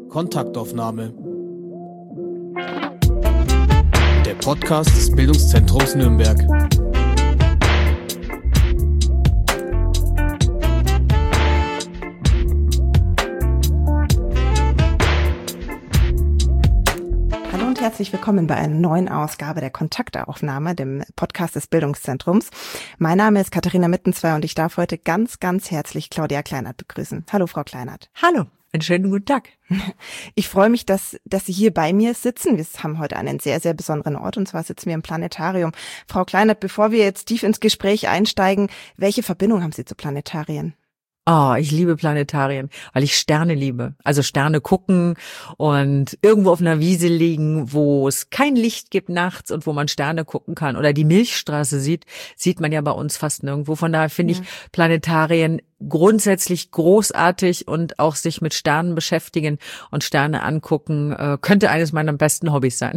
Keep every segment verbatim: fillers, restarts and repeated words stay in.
Kontaktaufnahme. Der Podcast des Bildungszentrums Nürnberg. Hallo und herzlich willkommen bei einer neuen Ausgabe der Kontaktaufnahme, dem Podcast des Bildungszentrums. Mein Name ist Katharina Mittenzweier und ich darf heute ganz, ganz herzlich Claudia Kleinert begrüßen. Hallo, Frau Kleinert. Hallo. Einen schönen guten Tag. Ich freue mich, dass, dass Sie hier bei mir sitzen. Wir haben heute einen sehr, sehr besonderen Ort und zwar sitzen wir im Planetarium. Frau Kleinert, bevor wir jetzt tief ins Gespräch einsteigen, welche Verbindung haben Sie zu Planetarien? Oh, ich liebe Planetarien, weil ich Sterne liebe. Also Sterne gucken und irgendwo auf einer Wiese liegen, wo es kein Licht gibt nachts und wo man Sterne gucken kann. Oder die Milchstraße sieht, sieht man ja bei uns fast nirgendwo. Von daher finde ja. ich Planetarien grundsätzlich großartig und auch sich mit Sternen beschäftigen und Sterne angucken, äh, könnte eines meiner besten Hobbys sein.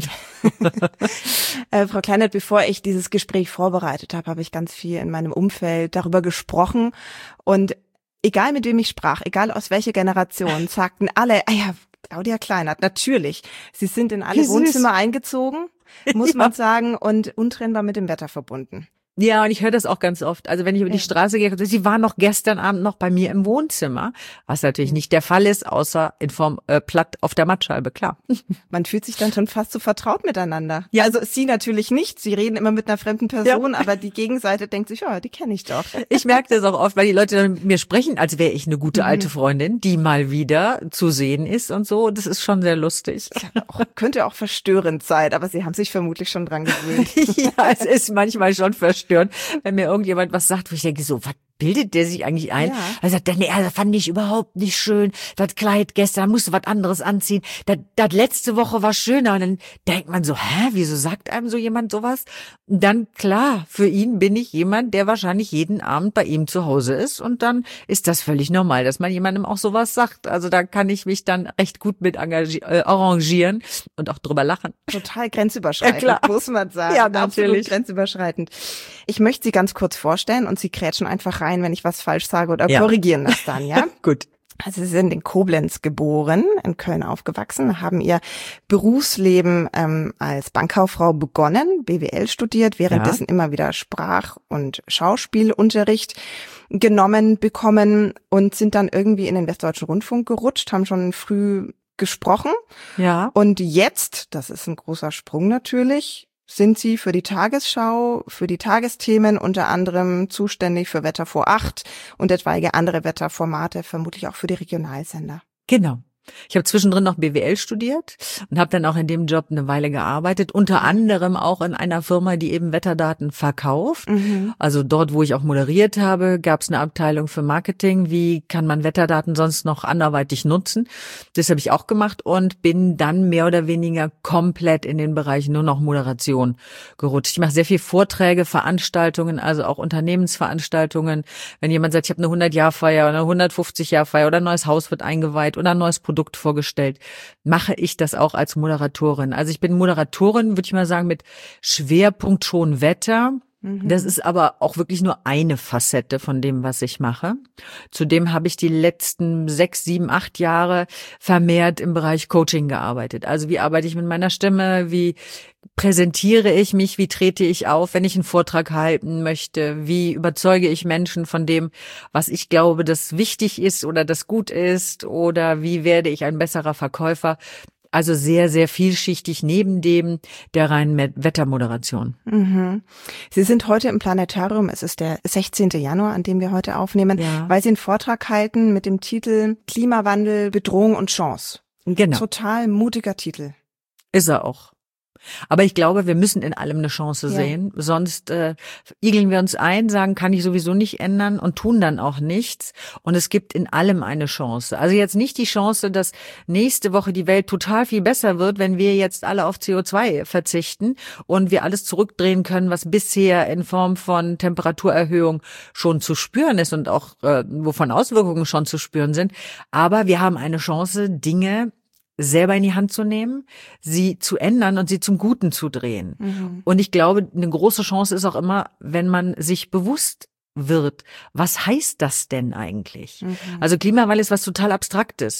äh, Frau Kleinert, bevor ich dieses Gespräch vorbereitet habe, habe ich ganz viel in meinem Umfeld darüber gesprochen und egal mit wem ich sprach, egal aus welcher Generation, sagten alle, ah ja, Claudia Kleinert, natürlich. Sie sind in alle Wohnzimmer eingezogen, muss ja. man sagen, und untrennbar mit dem Wetter verbunden. Ja, und ich höre das auch ganz oft. Also wenn ich über die Straße gehe, sie waren noch gestern Abend noch bei mir im Wohnzimmer, was natürlich nicht der Fall ist, außer in Form äh, platt auf der Mattscheibe, klar. Man fühlt sich dann schon fast so vertraut miteinander. Ja, also Sie natürlich nicht, Sie reden immer mit einer fremden Person, ja. aber die Gegenseite denkt sich, ja, die kenne ich doch. Ich merke das auch oft, weil die Leute dann mit mir sprechen, als wäre ich eine gute alte Freundin, die mal wieder zu sehen ist und so. Das ist schon sehr lustig. Ja, auch, könnte auch verstörend sein, aber Sie haben sich vermutlich schon dran gewöhnt. Ja, es ist manchmal schon verstörend. Stören, wenn mir irgendjemand was sagt, wo ich denke, so, was bildet der sich eigentlich ein? Ja. Er sagt, nee, das fand ich überhaupt nicht schön. Das Kleid gestern, musste was anderes anziehen. Das, das letzte Woche war schöner. Und dann denkt man so, hä, wieso sagt einem so jemand sowas? Und dann, klar, für ihn bin ich jemand, der wahrscheinlich jeden Abend bei ihm zu Hause ist. Und dann ist das völlig normal, dass man jemandem auch sowas sagt. Also da kann ich mich dann recht gut mit engagieren, äh, arrangieren und auch drüber lachen. Total grenzüberschreitend, ja, muss man sagen. Ja, natürlich. Absolut grenzüberschreitend. Ich möchte Sie ganz kurz vorstellen und Sie krätschen einfach rein, wenn ich was falsch sage oder ja. korrigieren das dann, ja? Gut. Also Sie sind in Koblenz geboren, in Köln aufgewachsen, haben Ihr Berufsleben ähm, als Bankkauffrau begonnen, B W L studiert, währenddessen ja. immer wieder Sprach- und Schauspielunterricht genommen bekommen und sind dann irgendwie in den Westdeutschen Rundfunk gerutscht, haben schon früh gesprochen. Ja. Und jetzt, das ist ein großer Sprung natürlich, sind Sie für die Tagesschau, für die Tagesthemen unter anderem zuständig für Wetter vor acht und etwaige andere Wetterformate, vermutlich auch für die Regionalsender. Genau. Ich habe zwischendrin noch B W L studiert und habe dann auch in dem Job eine Weile gearbeitet, unter anderem auch in einer Firma, die eben Wetterdaten verkauft. Mhm. Also dort, wo ich auch moderiert habe, gab es eine Abteilung für Marketing. Wie kann man Wetterdaten sonst noch anderweitig nutzen? Das habe ich auch gemacht und bin dann mehr oder weniger komplett in den Bereich nur noch Moderation gerutscht. Ich mache sehr viel Vorträge, Veranstaltungen, also auch Unternehmensveranstaltungen. Wenn jemand sagt, ich habe eine hundert-Jahr-Feier oder eine hundertfünfzig-Jahr-Feier oder ein neues Haus wird eingeweiht oder ein neues Produkt Produkt vorgestellt, mache ich das auch als Moderatorin. Also ich bin Moderatorin, würde ich mal sagen, mit Schwerpunkt schon Wetter. Mhm. Das ist aber auch wirklich nur eine Facette von dem, was ich mache. Zudem habe ich die letzten sechs, sieben, acht Jahre vermehrt im Bereich Coaching gearbeitet. Also wie arbeite ich mit meiner Stimme, wie präsentiere ich mich, wie trete ich auf, wenn ich einen Vortrag halten möchte, wie überzeuge ich Menschen von dem, was ich glaube, das wichtig ist oder das gut ist, oder wie werde ich ein besserer Verkäufer. Also sehr, sehr vielschichtig neben dem der reinen Wettermoderation. Mhm. Sie sind heute im Planetarium, es ist der sechzehnten Januar, an dem wir heute aufnehmen, ja. weil Sie einen Vortrag halten mit dem Titel Klimawandel, Bedrohung und Chance. Genau. Total mutiger Titel. Ist er auch. Aber ich glaube, wir müssen in allem eine Chance ja. sehen. Sonst äh, igeln wir uns ein, sagen, kann ich sowieso nicht ändern und tun dann auch nichts. Und es gibt in allem eine Chance. Also jetzt nicht die Chance, dass nächste Woche die Welt total viel besser wird, wenn wir jetzt alle auf C O zwei verzichten und wir alles zurückdrehen können, was bisher in Form von Temperaturerhöhung schon zu spüren ist und auch äh, wovon Auswirkungen schon zu spüren sind. Aber wir haben eine Chance, Dinge selber in die Hand zu nehmen, sie zu ändern und sie zum Guten zu drehen. Mhm. Und ich glaube, eine große Chance ist auch immer, wenn man sich bewusst wird, was heißt das denn eigentlich? Mhm. Also Klimawandel ist was total Abstraktes.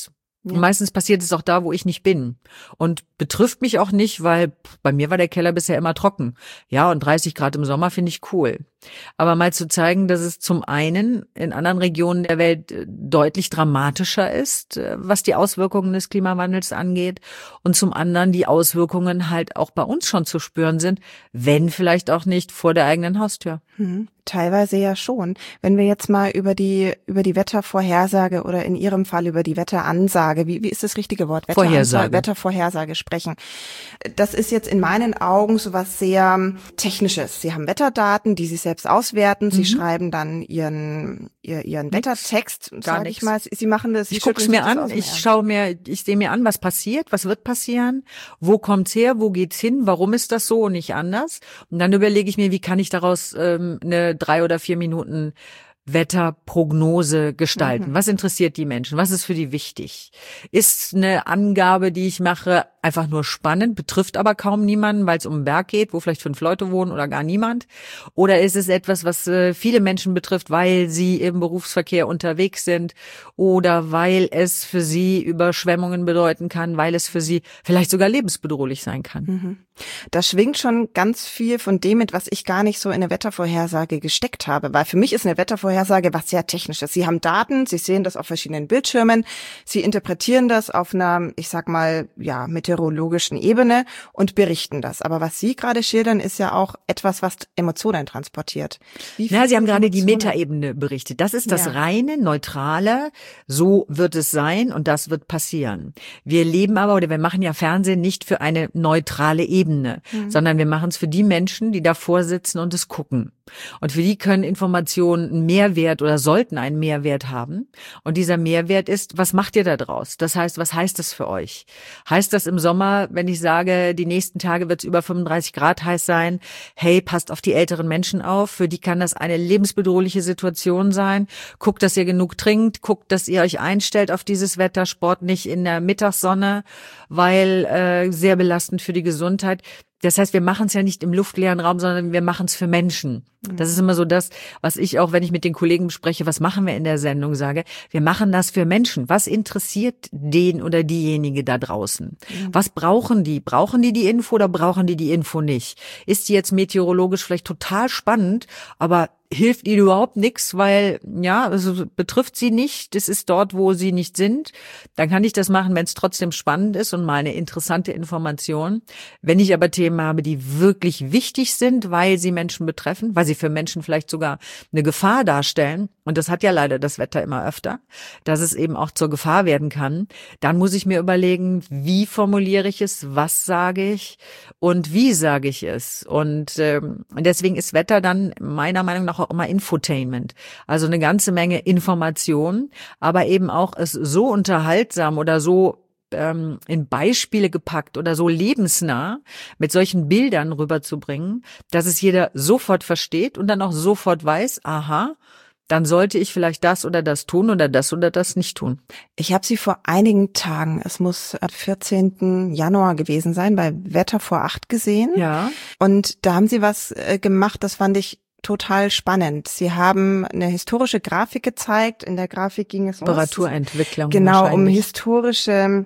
Ja. Und meistens passiert es auch da, wo ich nicht bin. Und betrifft mich auch nicht, weil bei mir war der Keller bisher immer trocken. Ja, und dreißig Grad im Sommer finde ich cool. Aber mal zu zeigen, dass es zum einen in anderen Regionen der Welt deutlich dramatischer ist, was die Auswirkungen des Klimawandels angeht, und zum anderen die Auswirkungen halt auch bei uns schon zu spüren sind, wenn vielleicht auch nicht vor der eigenen Haustür. Hm, teilweise ja schon. Wenn wir jetzt mal über die über die Wettervorhersage oder in Ihrem Fall über die Wetteransage, wie wie ist das richtige Wort? Vorhersage. Wettervorhersage sprechen. Das ist jetzt in meinen Augen so was sehr Technisches. Sie haben Wetterdaten, die Sie selbst auswerten. Sie mhm. schreiben dann Ihren ihr, Ihren nix, Wettertext, sage ich mal. Sie machen das. Sie ich gucke es mir an. Ich schaue mir, ich sehe mir an, was passiert, was wird passieren, wo kommt's her, wo geht's hin, warum ist das so und nicht anders. Und dann überlege ich mir, wie kann ich daraus ähm, eine drei oder vier Minuten Wetterprognose gestalten. Mhm. Was interessiert die Menschen? Was ist für die wichtig? Ist eine Angabe, die ich mache, einfach nur spannend, betrifft aber kaum niemanden, weil es um einen Berg geht, wo vielleicht fünf Leute wohnen oder gar niemand? Oder ist es etwas, was äh, viele Menschen betrifft, weil sie im Berufsverkehr unterwegs sind oder weil es für sie Überschwemmungen bedeuten kann, weil es für sie vielleicht sogar lebensbedrohlich sein kann? Mhm. Da schwingt schon ganz viel von dem mit, was ich gar nicht so in eine Wettervorhersage gesteckt habe, weil für mich ist eine Wettervorhersage was sehr Technisches. Sie haben Daten, Sie sehen das auf verschiedenen Bildschirmen, Sie interpretieren das auf einer, ich sag mal, ja, meteorologischen Ebene und berichten das. Aber was Sie gerade schildern, ist ja auch etwas, was Emotionen transportiert. Na, Sie haben gerade die Metaebene berichtet. Das ist das ja. reine, neutrale, so wird es sein und das wird passieren. Wir leben aber, oder wir machen ja Fernsehen nicht für eine neutrale Ebene. Ebene, mhm. sondern wir machen es für die Menschen, die davor sitzen und es gucken. Und für die können Informationen einen Mehrwert oder sollten einen Mehrwert haben. Und dieser Mehrwert ist, was macht ihr da draus? Das heißt, was heißt das für euch? Heißt das im Sommer, wenn ich sage, die nächsten Tage wird es über fünfunddreißig Grad heiß sein, hey, passt auf die älteren Menschen auf, für die kann das eine lebensbedrohliche Situation sein. Guckt, dass ihr genug trinkt, guckt, dass ihr euch einstellt auf dieses Wetter, Sport nicht in der Mittagssonne, weil äh, sehr belastend für die Gesundheit. Das heißt, wir machen es ja nicht im luftleeren Raum, sondern wir machen es für Menschen. Das ist immer so das, was ich auch, wenn ich mit den Kollegen bespreche, was machen wir in der Sendung, sage, wir machen das für Menschen. Was interessiert den oder diejenige da draußen? Was brauchen die? Brauchen die die Info oder brauchen die die Info nicht? Ist die jetzt meteorologisch vielleicht total spannend, aber hilft ihnen überhaupt nichts, weil, ja, also betrifft sie nicht, das ist dort, wo sie nicht sind, dann kann ich das machen, wenn es trotzdem spannend ist und mal eine interessante Information. Wenn ich aber Themen habe, die wirklich wichtig sind, weil sie Menschen betreffen, weil sie für Menschen vielleicht sogar eine Gefahr darstellen, und das hat ja leider das Wetter immer öfter, dass es eben auch zur Gefahr werden kann, dann muss ich mir überlegen, wie formuliere ich es, was sage ich und wie sage ich es. Und ähm, deswegen ist Wetter dann meiner Meinung nach auch immer Infotainment. Also eine ganze Menge Information, aber eben auch es so unterhaltsam oder so ähm, in Beispiele gepackt oder so lebensnah mit solchen Bildern rüberzubringen, dass es jeder sofort versteht und dann auch sofort weiß, aha, dann sollte ich vielleicht das oder das tun oder das oder das nicht tun. Ich habe Sie vor einigen Tagen, es muss am vierzehnten Januar gewesen sein, bei Wetter vor acht gesehen. Ja. Und da haben Sie was äh, gemacht, das fand ich total spannend. Sie haben eine historische Grafik gezeigt. In der Grafik ging es um Temperaturentwicklung. Genau, um historische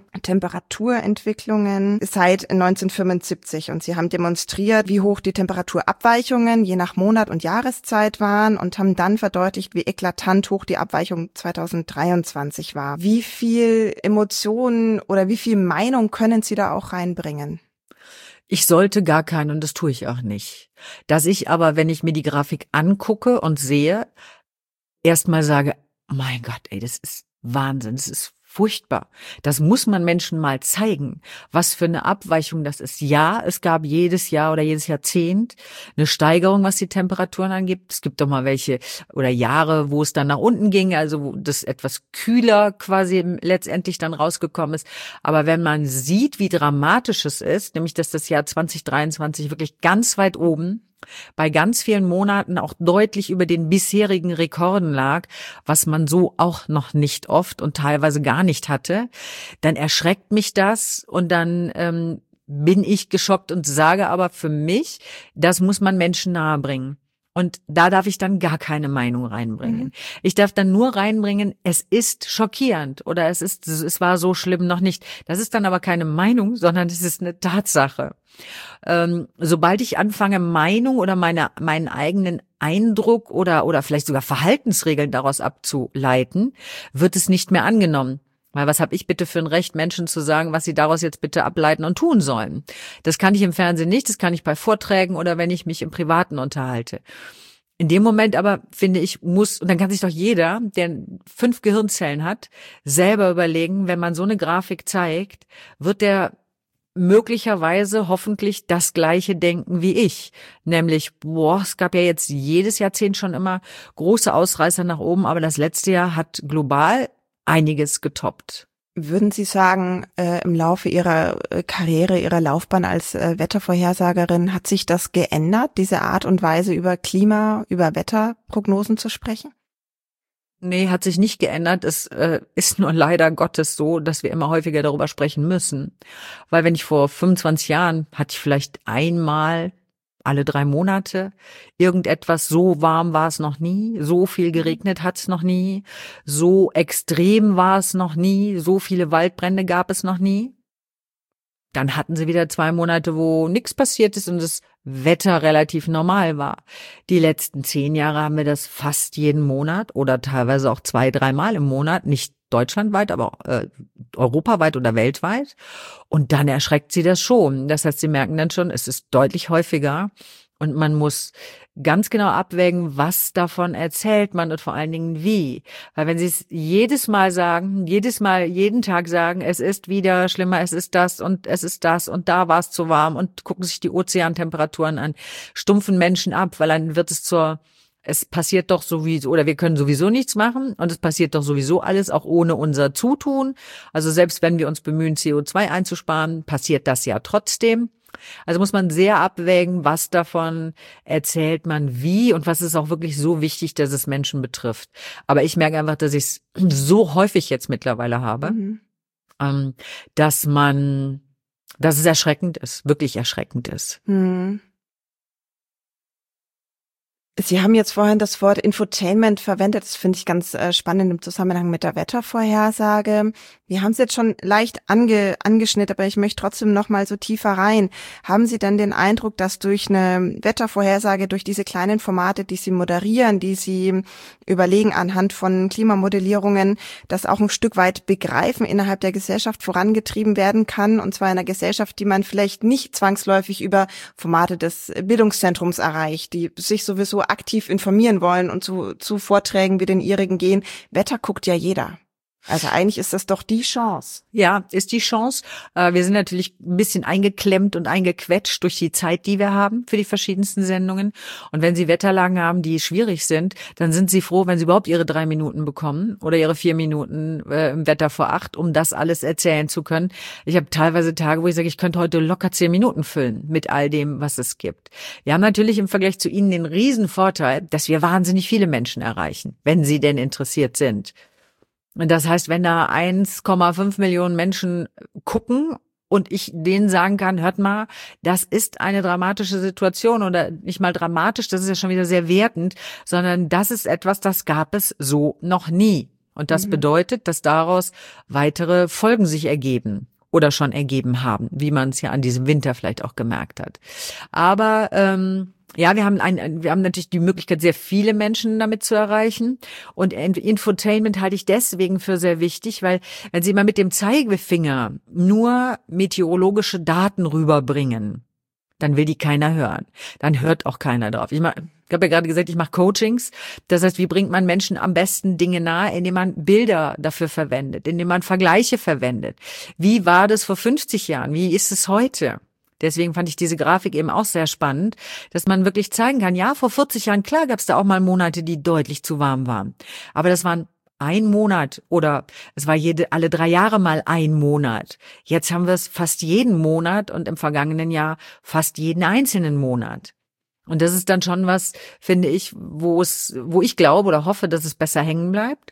Temperaturentwicklungen seit neunzehnhundertfünfundsiebzig. Und sie haben demonstriert, wie hoch die Temperaturabweichungen je nach Monat und Jahreszeit waren und haben dann verdeutlicht, wie eklatant hoch die Abweichung zweitausenddreiundzwanzig war. Wie viel Emotionen oder wie viel Meinung können Sie da auch reinbringen? Ich sollte gar keinen, und das tue ich auch nicht. Dass ich aber, wenn ich mir die Grafik angucke und sehe, erstmal sage, mein Gott, ey, das ist Wahnsinn, das ist furchtbar. Das muss man Menschen mal zeigen, was für eine Abweichung das ist. Ja, es gab jedes Jahr oder jedes Jahrzehnt eine Steigerung, was die Temperaturen angeht. Es gibt doch mal welche oder Jahre, wo es dann nach unten ging, also wo das etwas kühler quasi letztendlich dann rausgekommen ist. Aber wenn man sieht, wie dramatisch es ist, nämlich dass das Jahr zwanzig dreiundzwanzig wirklich ganz weit oben bei ganz vielen Monaten auch deutlich über den bisherigen Rekorden lag, was man so auch noch nicht oft und teilweise gar nicht hatte, dann erschreckt mich das und dann ähm, bin ich geschockt und sage aber für mich, das muss man Menschen nahebringen. Und da darf ich dann gar keine Meinung reinbringen. Mhm. Ich darf dann nur reinbringen, es ist schockierend oder es ist, es war so schlimm noch nicht. Das ist dann aber keine Meinung, sondern es ist eine Tatsache. Ähm, sobald ich anfange, Meinung oder meine, meinen eigenen Eindruck oder, oder vielleicht sogar Verhaltensregeln daraus abzuleiten, wird es nicht mehr angenommen. Weil was habe ich bitte für ein Recht, Menschen zu sagen, was sie daraus jetzt bitte ableiten und tun sollen? Das kann ich im Fernsehen nicht, das kann ich bei Vorträgen oder wenn ich mich im Privaten unterhalte. In dem Moment aber, finde ich, muss, und dann kann sich doch jeder, der fünf Gehirnzellen hat, selber überlegen, wenn man so eine Grafik zeigt, wird der möglicherweise hoffentlich das Gleiche denken wie ich. Nämlich, boah, es gab ja jetzt jedes Jahrzehnt schon immer große Ausreißer nach oben, aber das letzte Jahr hat global einiges getoppt. Würden Sie sagen, äh, im Laufe Ihrer äh, Karriere, Ihrer Laufbahn als äh, Wettervorhersagerin, hat sich das geändert, diese Art und Weise über Klima, über Wetterprognosen zu sprechen? Nee, hat sich nicht geändert. Es äh, ist nur leider Gottes so, dass wir immer häufiger darüber sprechen müssen. Weil wenn ich vor fünfundzwanzig Jahren hatte ich vielleicht einmal alle drei Monate irgendetwas, so warm war es noch nie, so viel geregnet hat es noch nie, so extrem war es noch nie, so viele Waldbrände gab es noch nie. Dann hatten sie wieder zwei Monate, wo nichts passiert ist und das Wetter relativ normal war. Die letzten zehn Jahre haben wir das fast jeden Monat oder teilweise auch zwei, dreimal im Monat, nicht deutschlandweit, aber äh, europaweit oder weltweit. Und dann erschreckt sie das schon. Das heißt, sie merken dann schon, es ist deutlich häufiger und man muss ganz genau abwägen, was davon erzählt man und vor allen Dingen wie. Weil wenn sie es jedes Mal sagen, jedes Mal, jeden Tag sagen, es ist wieder schlimmer, es ist das und es ist das und da war es zu warm und gucken sich die Ozeantemperaturen an, stumpfen Menschen ab, weil dann wird es zur Es passiert doch sowieso, oder wir können sowieso nichts machen und es passiert doch sowieso alles, auch ohne unser Zutun. Also selbst wenn wir uns bemühen, C O zwei einzusparen, passiert das ja trotzdem. Also muss man sehr abwägen, was davon erzählt man wie und was ist auch wirklich so wichtig, dass es Menschen betrifft. Aber ich merke einfach, dass ich es so häufig jetzt mittlerweile habe, mhm. ähm, dass man, dass es erschreckend ist, wirklich erschreckend ist. Mhm. Sie haben jetzt vorhin das Wort Infotainment verwendet. Das finde ich ganz äh, spannend im Zusammenhang mit der Wettervorhersage. Wir haben es jetzt schon leicht ange, angeschnitten, aber ich möchte trotzdem noch mal so tiefer rein. Haben Sie denn den Eindruck, dass durch eine Wettervorhersage, durch diese kleinen Formate, die Sie moderieren, die Sie überlegen anhand von Klimamodellierungen, dass auch ein Stück weit Begreifen innerhalb der Gesellschaft vorangetrieben werden kann, und zwar in einer Gesellschaft, die man vielleicht nicht zwangsläufig über Formate des Bildungszentrums erreicht, die sich sowieso aktiv informieren wollen und zu, zu Vorträgen wie den Ihrigen gehen. Wetter guckt ja jeder. Also eigentlich ist das doch die Chance. Ja, ist die Chance. Wir sind natürlich ein bisschen eingeklemmt und eingequetscht durch die Zeit, die wir haben für die verschiedensten Sendungen. Und wenn Sie Wetterlagen haben, die schwierig sind, dann sind Sie froh, wenn Sie überhaupt Ihre drei Minuten bekommen oder Ihre vier Minuten äh, im Wetter vor acht, um das alles erzählen zu können. Ich habe teilweise Tage, wo ich sage, ich könnte heute locker zehn Minuten füllen mit all dem, was es gibt. Wir haben natürlich im Vergleich zu Ihnen den riesen Vorteil, dass wir wahnsinnig viele Menschen erreichen, wenn sie denn interessiert sind. Und das heißt, wenn da eins Komma fünf Millionen Menschen gucken und ich denen sagen kann, hört mal, das ist eine dramatische Situation oder nicht mal dramatisch, das ist ja schon wieder sehr wertend, sondern das ist etwas, das gab es so noch nie. Und das mhm. bedeutet, dass daraus weitere Folgen sich ergeben oder schon ergeben haben, wie man es ja an diesem Winter vielleicht auch gemerkt hat. Aber ähm, ja, wir haben ein, wir haben natürlich die Möglichkeit, sehr viele Menschen damit zu erreichen. Und Infotainment halte ich deswegen für sehr wichtig, weil wenn Sie mal mit dem Zeigefinger nur meteorologische Daten rüberbringen, dann will die keiner hören. Dann hört auch keiner drauf. Ich, mach, ich habe ja gerade gesagt, ich mache Coachings. Das heißt, wie bringt man Menschen am besten Dinge nahe? Indem man Bilder dafür verwendet, indem man Vergleiche verwendet. Wie war das vor fünfzig Jahren? Wie ist es heute? Deswegen fand ich diese Grafik eben auch sehr spannend, dass man wirklich zeigen kann, ja, vor vierzig Jahren, klar gab es da auch mal Monate, die deutlich zu warm waren. Aber das waren ein Monat oder es war jede alle drei Jahre mal ein Monat. Jetzt haben wir es fast jeden Monat und im vergangenen Jahr fast jeden einzelnen Monat. Und das ist dann schon was, finde ich, wo es, wo ich glaube oder hoffe, dass es besser hängen bleibt.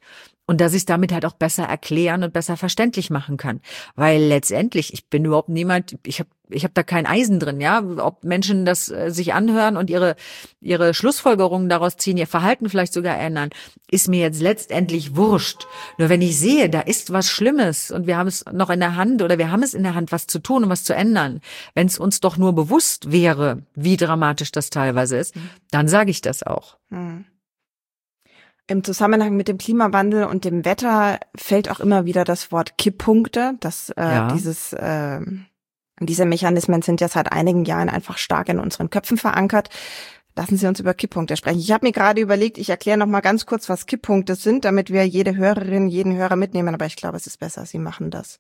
Und dass ich es damit halt auch besser erklären und besser verständlich machen kann. Weil letztendlich, ich bin überhaupt niemand, ich habe ich hab da kein Eisen drin, ja. Ob Menschen das äh, sich anhören und ihre ihre Schlussfolgerungen daraus ziehen, ihr Verhalten vielleicht sogar ändern, ist mir jetzt letztendlich wurscht. Nur wenn ich sehe, da ist was Schlimmes und wir haben es noch in der Hand oder wir haben es in der Hand, was zu tun und was zu ändern. Wenn es uns doch nur bewusst wäre, wie dramatisch das teilweise ist, dann sage ich das auch. Hm. Im Zusammenhang mit dem Klimawandel und dem Wetter fällt auch immer wieder das Wort Kipppunkte. Das, äh, Ja. dieses, äh, diese Mechanismen sind ja seit einigen Jahren einfach stark in unseren Köpfen verankert. Lassen Sie uns über Kipppunkte sprechen. Ich habe mir gerade überlegt, ich erkläre noch mal ganz kurz, was Kipppunkte sind, damit wir jede Hörerin, jeden Hörer mitnehmen. Aber ich glaube, es ist besser, Sie machen das.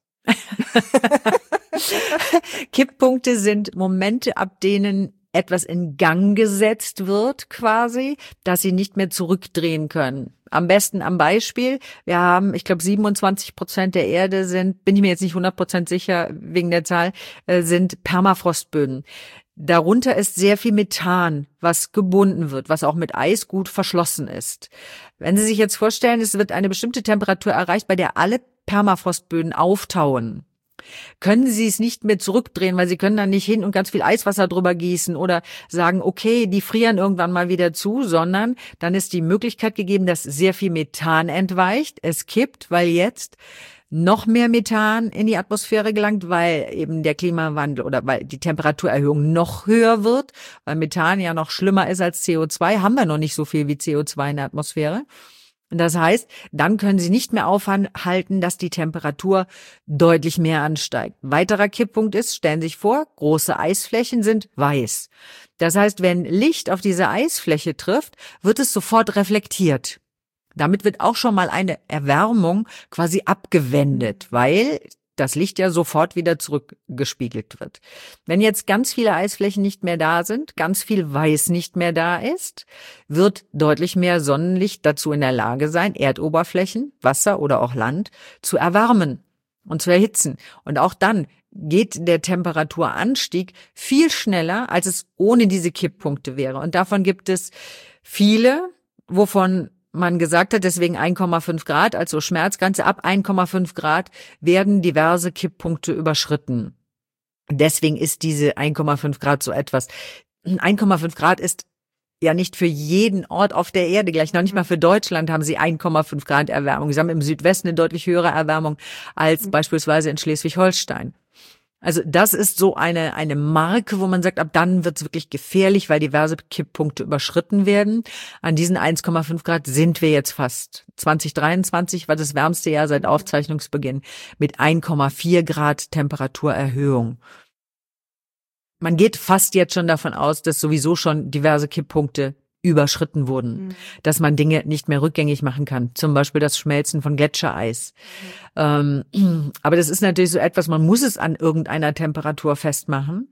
Kipppunkte sind Momente, ab denen etwas in Gang gesetzt wird quasi, dass sie nicht mehr zurückdrehen können. Am besten am Beispiel, wir haben, ich glaube, siebenundzwanzig Prozent der Erde sind, bin ich mir jetzt nicht hundert Prozent sicher wegen der Zahl, äh, sind Permafrostböden. Darunter ist sehr viel Methan, was gebunden wird, was auch mit Eis gut verschlossen ist. Wenn Sie sich jetzt vorstellen, es wird eine bestimmte Temperatur erreicht, bei der alle Permafrostböden auftauen, können Sie es nicht mehr zurückdrehen, weil Sie können dann nicht hin und ganz viel Eiswasser drüber gießen oder sagen, okay, die frieren irgendwann mal wieder zu, sondern dann ist die Möglichkeit gegeben, dass sehr viel Methan entweicht. Es kippt, weil jetzt noch mehr Methan in die Atmosphäre gelangt, weil eben der Klimawandel oder weil die Temperaturerhöhung noch höher wird, weil Methan ja noch schlimmer ist als C O zwei, haben wir noch nicht so viel wie C O zwei in der Atmosphäre. Und das heißt, dann können Sie nicht mehr aufhalten, dass die Temperatur deutlich mehr ansteigt. Weiterer Kipppunkt ist, stellen Sie sich vor, große Eisflächen sind weiß. Das heißt, wenn Licht auf diese Eisfläche trifft, wird es sofort reflektiert. Damit wird auch schon mal eine Erwärmung quasi abgewendet, weil das Licht ja sofort wieder zurückgespiegelt wird. Wenn jetzt ganz viele Eisflächen nicht mehr da sind, ganz viel Weiß nicht mehr da ist, wird deutlich mehr Sonnenlicht dazu in der Lage sein, Erdoberflächen, Wasser oder auch Land zu erwärmen und zu erhitzen. Und auch dann geht der Temperaturanstieg viel schneller, als es ohne diese Kipppunkte wäre. Und davon gibt es viele, wovon man gesagt hat, deswegen eins Komma fünf Grad, also Schmerzgrenze ab eins Komma fünf Grad werden diverse Kipppunkte überschritten. Deswegen ist diese eins Komma fünf Grad so etwas. eins Komma fünf Grad ist ja nicht für jeden Ort auf der Erde gleich. Noch nicht mal für Deutschland haben sie eins Komma fünf Grad Erwärmung. Sie haben im Südwesten eine deutlich höhere Erwärmung als beispielsweise in Schleswig-Holstein. Also das ist so eine eine Marke, wo man sagt, ab dann wird es wirklich gefährlich, weil diverse Kipppunkte überschritten werden. An diesen eins Komma fünf Grad sind wir jetzt fast. zwanzig dreiundzwanzig war das wärmste Jahr seit Aufzeichnungsbeginn mit eins Komma vier Grad Temperaturerhöhung. Man geht fast jetzt schon davon aus, dass sowieso schon diverse Kipppunkte überschritten wurden, mhm. dass man Dinge nicht mehr rückgängig machen kann, zum Beispiel das Schmelzen von Gletschereis. Mhm. Ähm, aber das ist natürlich so etwas, man muss es an irgendeiner Temperatur festmachen.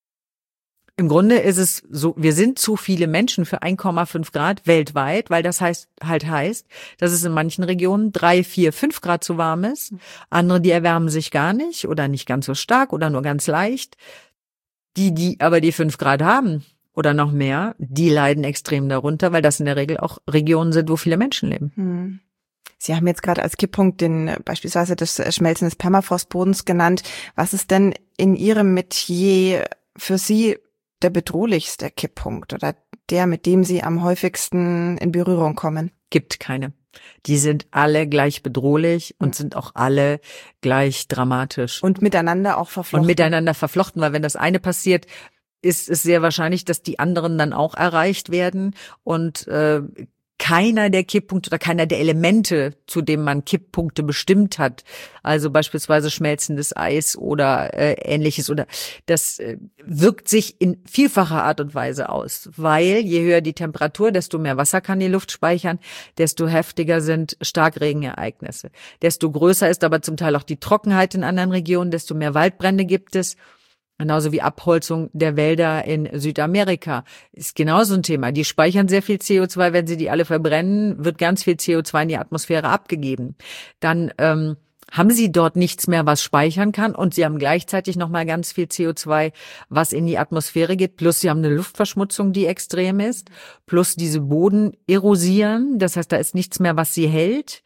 Im Grunde ist es so, wir sind zu viele Menschen für eins Komma fünf Grad weltweit, weil das heißt halt heißt, dass es in manchen Regionen drei, vier, fünf Grad zu warm ist. Andere, die erwärmen sich gar nicht oder nicht ganz so stark oder nur ganz leicht. Die, die aber die fünf Grad haben, oder noch mehr, die leiden extrem darunter, weil das in der Regel auch Regionen sind, wo viele Menschen leben. Hm. Sie haben jetzt gerade als Kipppunkt den beispielsweise das Schmelzen des Permafrostbodens genannt. Was ist denn in Ihrem Metier für Sie der bedrohlichste Kipppunkt oder der, mit dem Sie am häufigsten in Berührung kommen? Gibt keine. Die sind alle gleich bedrohlich und sind auch alle gleich dramatisch. Und miteinander auch verflochten. Und miteinander verflochten, weil wenn das eine passiert, ist es sehr wahrscheinlich, dass die anderen dann auch erreicht werden und äh, keiner der Kipppunkte oder keiner der Elemente, zu dem man Kipppunkte bestimmt hat, also beispielsweise schmelzendes Eis oder äh, ähnliches, oder das äh, wirkt sich in vielfacher Art und Weise aus, weil je höher die Temperatur, desto mehr Wasser kann die Luft speichern, desto heftiger sind Starkregenereignisse, desto größer ist aber zum Teil auch die Trockenheit in anderen Regionen, desto mehr Waldbrände gibt es. Genauso wie Abholzung der Wälder in Südamerika ist genauso ein Thema. Die speichern sehr viel C O zwei, wenn sie die alle verbrennen, wird ganz viel C O zwei in die Atmosphäre abgegeben. Dann ähm, haben sie dort nichts mehr, was speichern kann, und sie haben gleichzeitig nochmal ganz viel C O zwei, was in die Atmosphäre geht, plus sie haben eine Luftverschmutzung, die extrem ist, plus diese Boden erosieren, das heißt, da ist nichts mehr, was sie hält.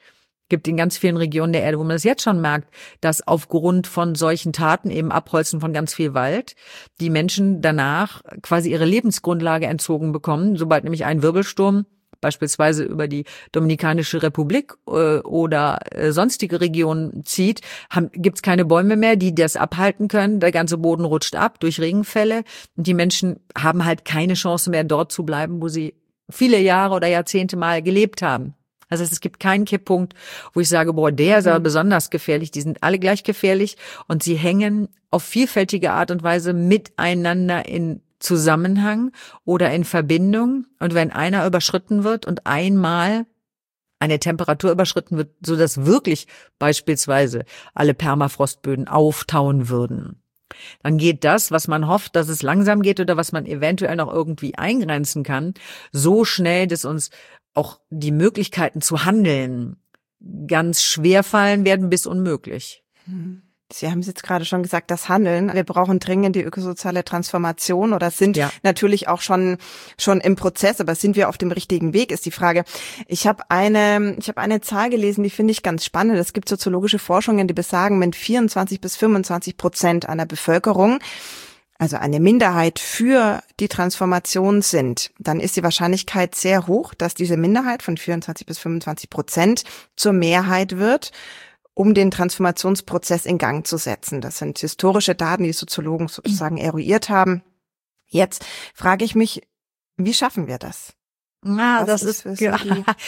Gibt in ganz vielen Regionen der Erde, wo man das jetzt schon merkt, dass aufgrund von solchen Taten, eben Abholzen von ganz viel Wald, die Menschen danach quasi ihre Lebensgrundlage entzogen bekommen, sobald nämlich ein Wirbelsturm beispielsweise über die Dominikanische Republik äh, oder äh, sonstige Regionen zieht, gibt es keine Bäume mehr, die das abhalten können. Der ganze Boden rutscht ab durch Regenfälle. Und die Menschen haben halt keine Chance mehr, dort zu bleiben, wo sie viele Jahre oder Jahrzehnte mal gelebt haben. Das heißt, es gibt keinen Kipppunkt, wo ich sage, boah, der ist aber besonders gefährlich. Die sind alle gleich gefährlich und sie hängen auf vielfältige Art und Weise miteinander in Zusammenhang oder in Verbindung. Und wenn einer überschritten wird und einmal eine Temperatur überschritten wird, so dass wirklich beispielsweise alle Permafrostböden auftauen würden, dann geht das, was man hofft, dass es langsam geht oder was man eventuell noch irgendwie eingrenzen kann, so schnell, dass uns auch die Möglichkeiten zu handeln ganz schwer fallen werden bis unmöglich. Sie haben es jetzt gerade schon gesagt, das Handeln. Wir brauchen dringend die ökosoziale Transformation oder sind ja. natürlich auch schon schon im Prozess, aber sind wir auf dem richtigen Weg, ist die Frage. Ich habe eine ich habe eine Zahl gelesen, die finde ich ganz spannend. Es gibt soziologische Forschungen, die besagen, wenn vierundzwanzig bis fünfundzwanzig Prozent einer Bevölkerung, also eine Minderheit, für die Transformation sind, dann ist die Wahrscheinlichkeit sehr hoch, dass diese Minderheit von vierundzwanzig bis fünfundzwanzig Prozent zur Mehrheit wird, um den Transformationsprozess in Gang zu setzen. Das sind historische Daten, die Soziologen sozusagen eruiert haben. Jetzt frage ich mich, wie schaffen wir das? Na, das ist, ist ja,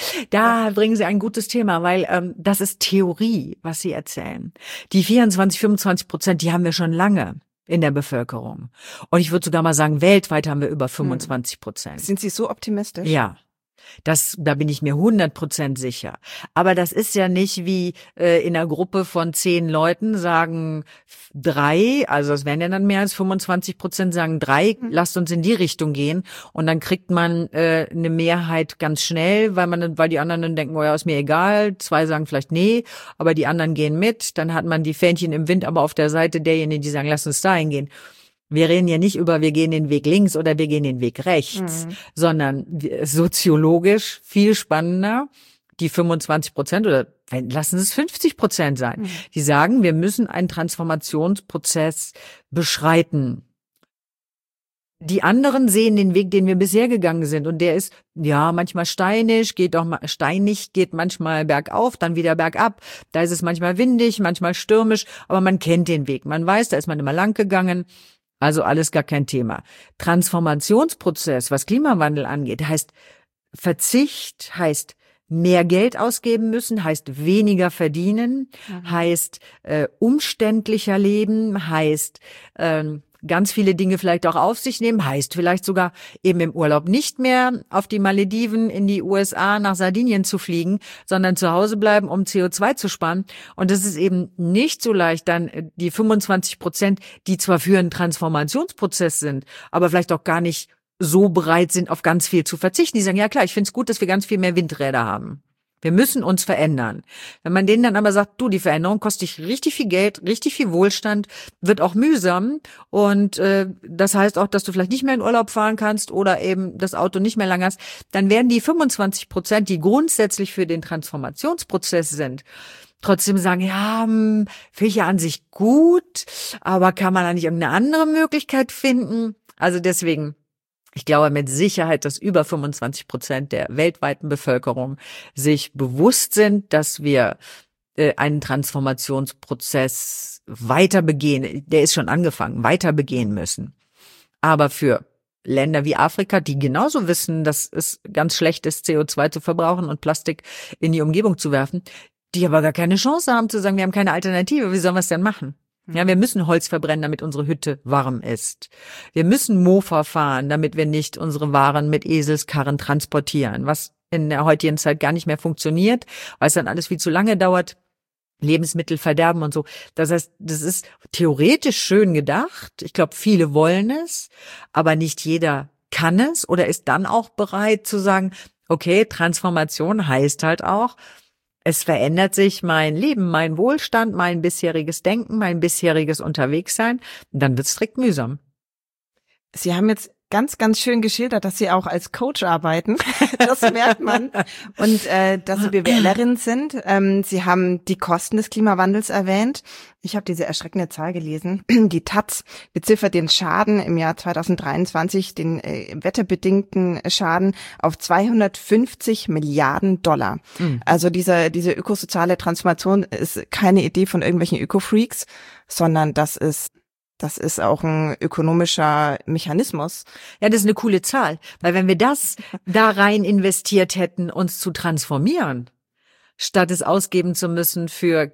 da bringen Sie ein gutes Thema, weil ähm, das ist Theorie, was Sie erzählen. Die vierundzwanzig, fünfundzwanzig Prozent, die haben wir schon lange in der Bevölkerung. Und ich würde sogar mal sagen, weltweit haben wir über fünfundzwanzig Prozent. Sind Sie so optimistisch? Ja. Das, da bin ich mir hundert Prozent sicher. Aber das ist ja nicht wie äh, in einer Gruppe von zehn Leuten sagen drei, also es wären ja dann mehr als fünfundzwanzig Prozent, sagen drei, mhm. lasst uns in die Richtung gehen. Und dann kriegt man äh, eine Mehrheit ganz schnell, weil man, weil die anderen dann denken, oh ja, ist mir egal. Zwei sagen vielleicht nee, aber die anderen gehen mit. Dann hat man die Fähnchen im Wind, aber auf der Seite derjenigen, die sagen, lass uns dahin gehen. Wir reden ja nicht über, wir gehen den Weg links oder wir gehen den Weg rechts, mhm. sondern soziologisch viel spannender, die fünfundzwanzig Prozent oder lassen es fünfzig Prozent sein. Mhm. Die sagen, wir müssen einen Transformationsprozess beschreiten. Die anderen sehen den Weg, den wir bisher gegangen sind, und der ist ja manchmal steinig, geht auch mal steinig, geht manchmal bergauf, dann wieder bergab. Da ist es manchmal windig, manchmal stürmisch, aber man kennt den Weg. Man weiß, da ist man immer lang gegangen. Also alles gar kein Thema. Transformationsprozess, was Klimawandel angeht, heißt Verzicht, heißt mehr Geld ausgeben müssen, heißt weniger verdienen, mhm. heißt äh, umständlicher leben, heißt ähm, ganz viele Dinge vielleicht auch auf sich nehmen, heißt vielleicht sogar eben im Urlaub nicht mehr auf die Malediven, in die U S A, nach Sardinien zu fliegen, sondern zu Hause bleiben, um C O zwei zu sparen. Und das ist eben nicht so leicht, dann die fünfundzwanzig Prozent, die zwar für einen Transformationsprozess sind, aber vielleicht auch gar nicht so bereit sind, auf ganz viel zu verzichten. Die sagen, ja klar, ich finde es gut, dass wir ganz viel mehr Windräder haben. Wir müssen uns verändern. Wenn man denen dann aber sagt, du, die Veränderung kostet dich richtig viel Geld, richtig viel Wohlstand, wird auch mühsam, und äh, das heißt auch, dass du vielleicht nicht mehr in Urlaub fahren kannst oder eben das Auto nicht mehr lang hast, dann werden die fünfundzwanzig Prozent, die grundsätzlich für den Transformationsprozess sind, trotzdem sagen, ja, finde ich ja an sich gut, aber kann man da nicht irgendeine andere Möglichkeit finden? Also deswegen, ich glaube mit Sicherheit, dass über fünfundzwanzig Prozent der weltweiten Bevölkerung sich bewusst sind, dass wir äh, einen Transformationsprozess weiter begehen, der ist schon angefangen, weiter begehen müssen. Aber für Länder wie Afrika, die genauso wissen, dass es ganz schlecht ist, C O zwei zu verbrauchen und Plastik in die Umgebung zu werfen, die aber gar keine Chance haben zu sagen, wir haben keine Alternative, wie sollen wir es denn machen? Ja, wir müssen Holz verbrennen, damit unsere Hütte warm ist. Wir müssen Mofa fahren, damit wir nicht unsere Waren mit Eselskarren transportieren, was in der heutigen Zeit gar nicht mehr funktioniert, weil es dann alles viel zu lange dauert, Lebensmittel verderben und so. Das heißt, das ist theoretisch schön gedacht. Ich glaube, viele wollen es, aber nicht jeder kann es oder ist dann auch bereit zu sagen, okay, Transformation heißt halt auch, es verändert sich mein Leben, mein Wohlstand, mein bisheriges Denken, mein bisheriges Unterwegssein. Und dann wird's strikt mühsam. Sie haben jetzt ganz, ganz schön geschildert, dass Sie auch als Coach arbeiten. Das merkt man. Und äh, dass Sie B W Lerin sind. Ähm, Sie haben die Kosten des Klimawandels erwähnt. Ich habe diese erschreckende Zahl gelesen. Die Taz beziffert den Schaden im Jahr zweitausenddreiundzwanzig, den äh, wetterbedingten Schaden, auf zweihundertfünfzig Milliarden Dollar. Mhm. Also diese, diese ökosoziale Transformation ist keine Idee von irgendwelchen Öko-Freaks, sondern das ist Das ist auch ein ökonomischer Mechanismus. Ja, das ist eine coole Zahl, weil wenn wir das da rein investiert hätten, uns zu transformieren, statt es ausgeben zu müssen für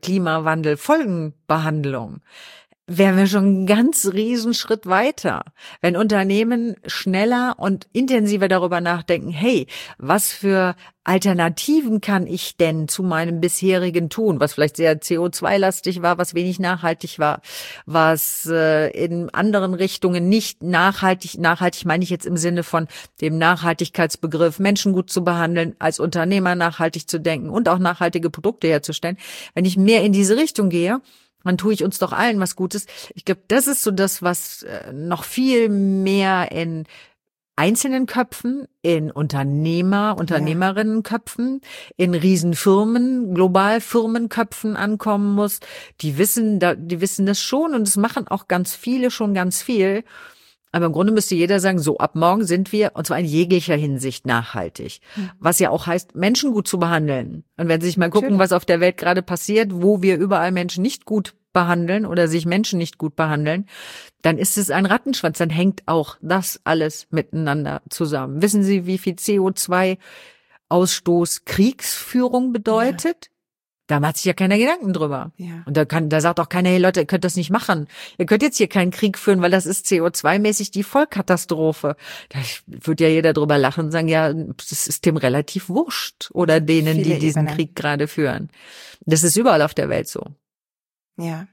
Klimawandel-Folgenbehandlung, wären wir schon einen ganz riesen Schritt weiter. Wenn Unternehmen schneller und intensiver darüber nachdenken, hey, was für Alternativen kann ich denn zu meinem bisherigen tun, was vielleicht sehr C O zwei lastig war, was wenig nachhaltig war, was äh, in anderen Richtungen nicht nachhaltig, nachhaltig meine ich jetzt im Sinne von dem Nachhaltigkeitsbegriff, Menschen gut zu behandeln, als Unternehmer nachhaltig zu denken und auch nachhaltige Produkte herzustellen. Wenn ich mehr in diese Richtung gehe, dann tue ich uns doch allen was Gutes. Ich glaube, das ist so das, was noch viel mehr in einzelnen Köpfen, in Unternehmer, Unternehmerinnenköpfen, in Riesenfirmen, Globalfirmenköpfen ankommen muss. Die wissen, die wissen das schon und es machen auch ganz viele schon ganz viel. Aber im Grunde müsste jeder sagen, so ab morgen sind wir, und zwar in jeglicher Hinsicht, nachhaltig. Was ja auch heißt, Menschen gut zu behandeln. Und wenn Sie sich mal gucken, Schön. was auf der Welt gerade passiert, wo wir überall Menschen nicht gut behandeln oder sich Menschen nicht gut behandeln, dann ist es ein Rattenschwanz. Dann hängt auch das alles miteinander zusammen. Wissen Sie, wie viel C O zwei Ausstoß Kriegsführung bedeutet? Ja. Da macht sich ja keiner Gedanken drüber. Ja. Und da kann, da sagt auch keiner, hey Leute, ihr könnt das nicht machen. Ihr könnt jetzt hier keinen Krieg führen, weil das ist C O zwei mäßig die Vollkatastrophe. Da wird ja jeder drüber lachen und sagen, ja, das ist dem relativ wurscht. Oder denen, Viele die diesen Ebenen. Krieg gerade führen. Das ist überall auf der Welt so. Ja.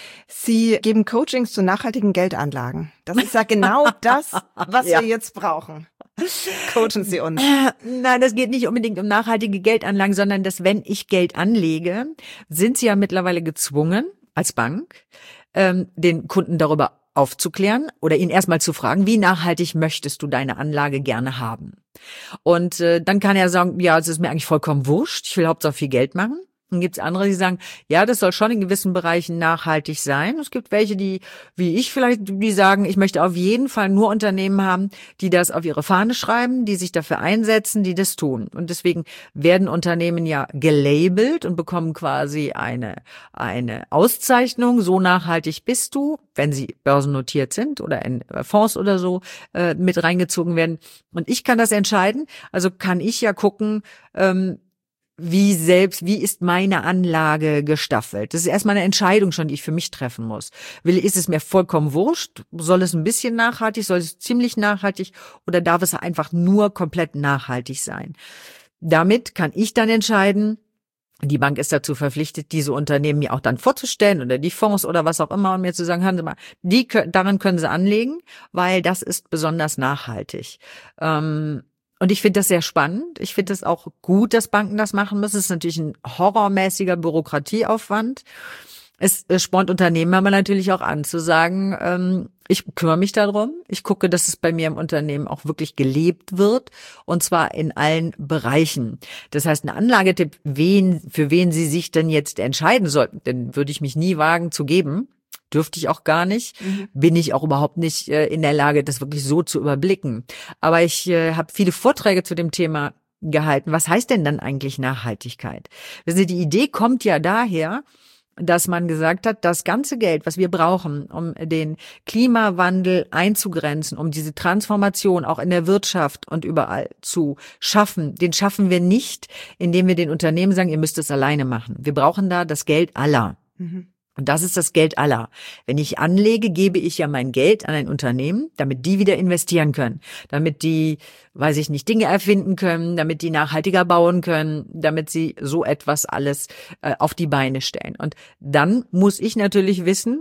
Sie geben Coachings zu nachhaltigen Geldanlagen. Das ist ja genau das, was ja. wir jetzt brauchen. Coachen Sie uns. Nein, das geht nicht unbedingt um nachhaltige Geldanlagen, sondern dass, wenn ich Geld anlege, sind Sie ja mittlerweile gezwungen, als Bank, ähm, den Kunden darüber aufzuklären oder ihn erstmal zu fragen, wie nachhaltig möchtest du deine Anlage gerne haben? Und äh, dann kann er sagen, ja, es ist mir eigentlich vollkommen wurscht, ich will hauptsächlich viel Geld machen. Dann gibt's andere, die sagen, ja, das soll schon in gewissen Bereichen nachhaltig sein. Es gibt welche, die, wie ich vielleicht, die sagen, ich möchte auf jeden Fall nur Unternehmen haben, die das auf ihre Fahne schreiben, die sich dafür einsetzen, die das tun. Und deswegen werden Unternehmen ja gelabelt und bekommen quasi eine, eine Auszeichnung. So nachhaltig bist du, wenn sie börsennotiert sind oder in Fonds oder so äh, mit reingezogen werden. Und ich kann das entscheiden. Also kann ich ja gucken, ähm, wie selbst, wie ist meine Anlage gestaffelt? Das ist erstmal eine Entscheidung schon, die ich für mich treffen muss. Will, ist es mir vollkommen wurscht? Soll es ein bisschen nachhaltig? Soll es ziemlich nachhaltig? Oder darf es einfach nur komplett nachhaltig sein? Damit kann ich dann entscheiden, die Bank ist dazu verpflichtet, diese Unternehmen mir auch dann vorzustellen oder die Fonds oder was auch immer und mir zu sagen, hören Sie mal, die, daran können Sie anlegen, weil das ist besonders nachhaltig. Ähm, Und ich finde das sehr spannend. Ich finde es auch gut, dass Banken das machen müssen. Es ist natürlich ein horrormäßiger Bürokratieaufwand. Es, es spornt Unternehmen aber natürlich auch an, zu sagen, ähm, ich kümmere mich darum. Ich gucke, dass es bei mir im Unternehmen auch wirklich gelebt wird. Und zwar in allen Bereichen. Das heißt, ein Anlagetipp, wen, für wen Sie sich denn jetzt entscheiden sollten, den würde ich mich nie wagen zu geben. Dürfte ich auch gar nicht, mhm. bin ich auch überhaupt nicht äh, in der Lage, das wirklich so zu überblicken. Aber ich äh, habe viele Vorträge zu dem Thema gehalten. Was heißt denn dann eigentlich Nachhaltigkeit? Also die Idee kommt ja daher, dass man gesagt hat, das ganze Geld, was wir brauchen, um den Klimawandel einzugrenzen, um diese Transformation auch in der Wirtschaft und überall zu schaffen, den schaffen wir nicht, indem wir den Unternehmen sagen, ihr müsst es alleine machen. Wir brauchen da das Geld aller. Mhm. Und das ist das Geld aller. Wenn ich anlege, gebe ich ja mein Geld an ein Unternehmen, damit die wieder investieren können, damit die, weiß ich nicht, Dinge erfinden können, damit die nachhaltiger bauen können, damit sie so etwas alles äh, auf die Beine stellen. Und dann muss ich natürlich wissen,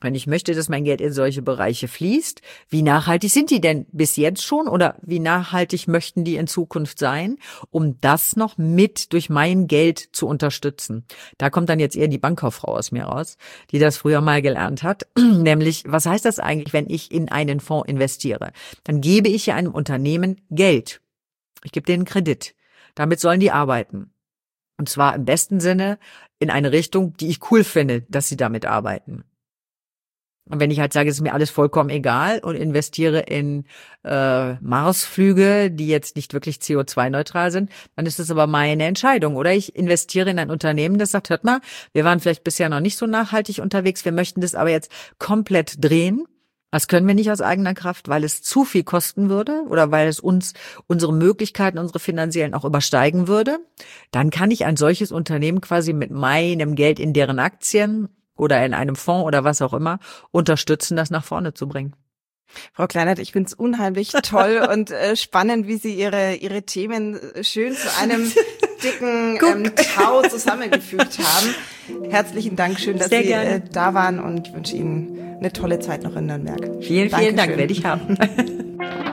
Wenn ich möchte, dass mein Geld in solche Bereiche fließt, wie nachhaltig sind die denn bis jetzt schon oder wie nachhaltig möchten die in Zukunft sein, um das noch mit durch mein Geld zu unterstützen? Da kommt dann jetzt eher die Bankkauffrau aus mir raus, die das früher mal gelernt hat. Nämlich, was heißt das eigentlich, wenn ich in einen Fonds investiere? Dann gebe ich ja einem Unternehmen Geld. Ich gebe denen Kredit. Damit sollen die arbeiten. Und zwar im besten Sinne in eine Richtung, die ich cool finde, dass sie damit arbeiten. Und wenn ich halt sage, es ist mir alles vollkommen egal und investiere in äh, Marsflüge, die jetzt nicht wirklich C O zwei neutral sind, dann ist es aber meine Entscheidung. Oder ich investiere in ein Unternehmen, das sagt, hört mal, wir waren vielleicht bisher noch nicht so nachhaltig unterwegs, wir möchten das aber jetzt komplett drehen. Das können wir nicht aus eigener Kraft, weil es zu viel kosten würde oder weil es uns unsere Möglichkeiten, unsere finanziellen auch übersteigen würde. Dann kann ich ein solches Unternehmen quasi mit meinem Geld in deren Aktien oder in einem Fonds oder was auch immer unterstützen, das nach vorne zu bringen. Frau Kleinert, ich finde es unheimlich toll und äh, spannend, wie Sie Ihre Ihre Themen schön zu einem dicken ähm, Tau zusammengefügt haben. Herzlichen Dank, schön, dass Sehr Sie äh, da waren und ich wünsche Ihnen eine tolle Zeit noch in Nürnberg. Vielen, vielen Dank, werde ich haben.